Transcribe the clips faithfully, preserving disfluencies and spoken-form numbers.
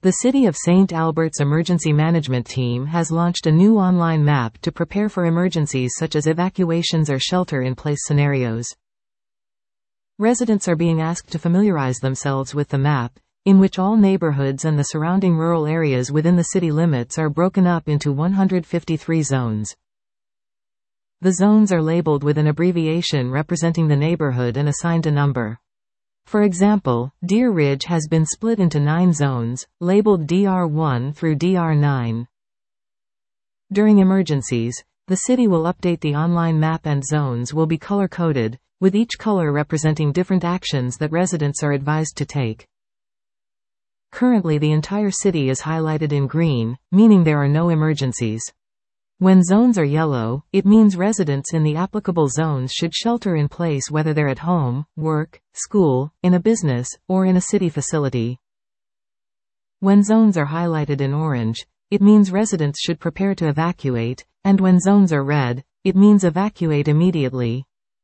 The City of Saint Albert's emergency management team has launched a new online map to prepare for emergencies such as evacuations or shelter-in-place scenarios. Residents are being asked to familiarize themselves with the map, in which all neighborhoods and the surrounding rural areas within the city limits are broken up into one hundred fifty-three zones. The zones are labeled with an abbreviation representing the neighborhood and assigned a number. For example, Deer Ridge has been split into nine zones, labeled D R one through D R nine. During emergencies, the city will update the online map and zones will be color-coded, with each color representing different actions that residents are advised to take. Currently, the entire city is highlighted in green, meaning there are no emergencies. When zones are yellow, it means residents in the applicable zones should shelter in place whether they're at home, work, school, in a business, or in a city facility. When zones are highlighted in orange, it means residents should prepare to evacuate, and when zones are red, it means evacuate immediately.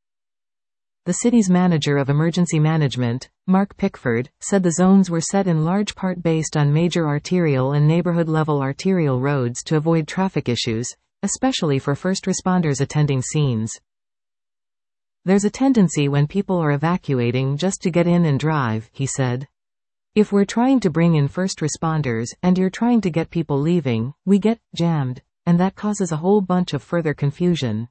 The city's manager of emergency management, Mark Pickford, said the zones were set in large part based on major arterial and neighborhood-level arterial roads to avoid traffic issues, especially for first responders attending scenes. There's a tendency when people are evacuating just to get in and drive, he said. If we're trying to bring in first responders and you're trying to get people leaving, we get jammed, and that causes a whole bunch of further confusion.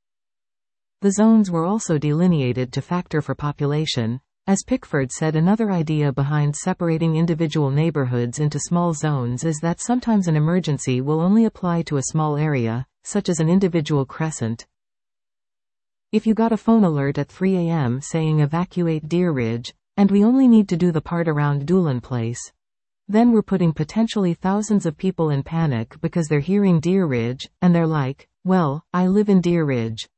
The zones were also delineated to factor for population. As Pickford said, another idea behind separating individual neighborhoods into small zones is that sometimes an emergency will only apply to a small area, such as an individual crescent. If you got a phone alert at three a m saying evacuate Deer Ridge, and we only need to do the part around Doolan Place, then we're putting potentially thousands of people in panic because they're hearing Deer Ridge, and they're like, well, I live in Deer Ridge.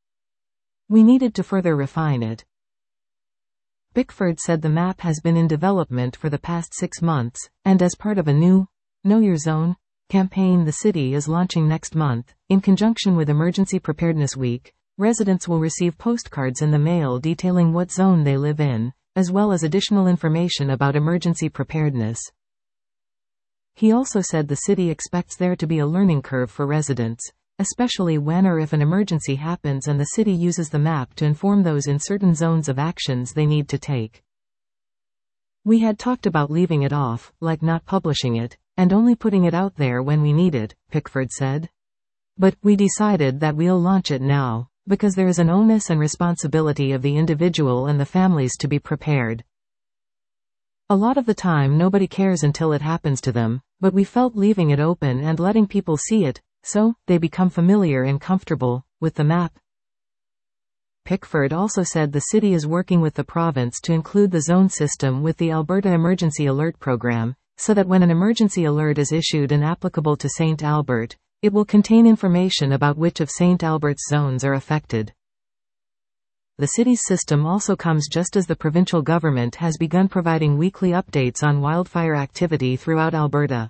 We needed to further refine it. Pickford said the map has been in development for the past six months, and as part of a new Know Your Zone campaign the city is launching next month, in conjunction with Emergency Preparedness Week, residents will receive postcards in the mail detailing what zone they live in, as well as additional information about emergency preparedness. He also said the city expects there to be a learning curve for residents, especially when or if an emergency happens and the city uses the map to inform those in certain zones of actions they need to take. We had talked about leaving it off, like not publishing it, and only putting it out there when we need it, Pickford said. But we decided that we'll launch it now, because there is an onus and responsibility of the individual and the families to be prepared. A lot of the time nobody cares until it happens to them, but we felt leaving it open and letting people see it, so they become familiar and comfortable with the map. Pickford also said the city is working with the province to include the zone system with the Alberta Emergency Alert Program, so that when an emergency alert is issued and applicable to Saint Albert, it will contain information about which of Saint Albert's zones are affected. The city's system also comes just as the provincial government has begun providing weekly updates on wildfire activity throughout Alberta.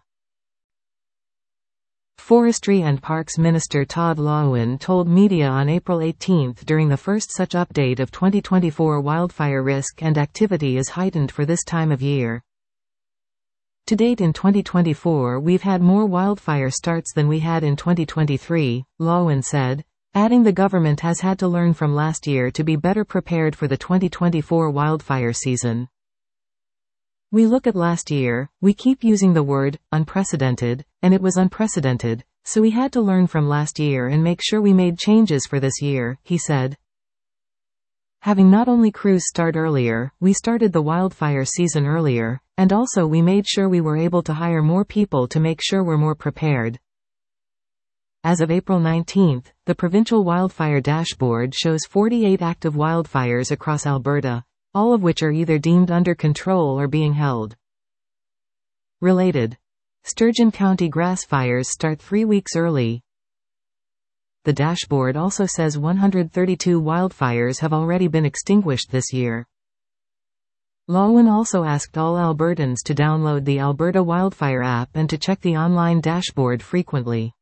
Forestry and Parks Minister Todd Loewen told media on April eighteenth during the first such update of twenty twenty-four wildfire risk and activity is heightened for this time of year. To date in twenty twenty-four we've had more wildfire starts than we had in twenty twenty-three, Loewen said, adding the government has had to learn from last year to be better prepared for the twenty twenty-four wildfire season. We look at last year, we keep using the word unprecedented, and it was unprecedented, so we had to learn from last year and make sure we made changes for this year, he said. Having not only crews start earlier, we started the wildfire season earlier, and also we made sure we were able to hire more people to make sure we're more prepared. As of April nineteenth, the provincial wildfire dashboard shows forty-eight active wildfires across Alberta, all of which are either deemed under control or being held. Related. Sturgeon County grass fires start three weeks early. The dashboard also says one hundred thirty-two wildfires have already been extinguished this year. Loewen also asked all Albertans to download the Alberta Wildfire app and to check the online dashboard frequently.